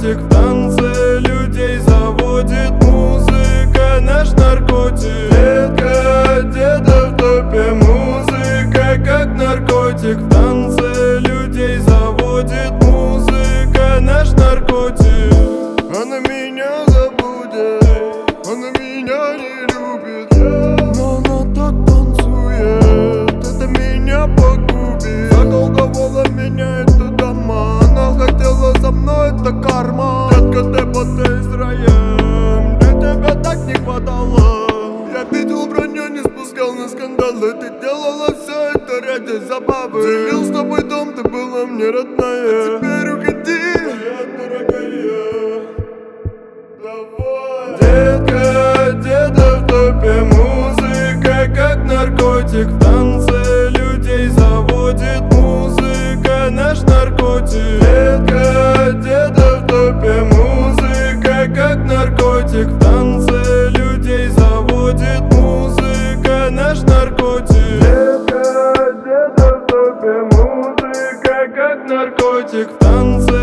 наркотик в танце, людей заводит музыка, наш наркотик. Детка, деда в топе, музыка как наркотик в танце, людей заводит музыка, наш наркотик. Она меня забудет, она меня не любит, но она так танцует, это меня погубит. Заколдовала меня эта дама, она хотела со мной, это карма. Детка, ты под Израилем, мне тебя так не хватало. Я видел броню, не спускал на скандалы, ты делала все это ради забавы. Делил с тобой дом, ты была мне родная, а теперь уходи, моя дорогая. Давай. Детка, деда в топе, музыка как наркотик в танце, людей заводит музыка, наш наркотик. Детка, деда в топе, музыка как наркотик в танце, людей заводит музыка, наш наркотик. Детка, деда в топе, музыка как наркотик в танце.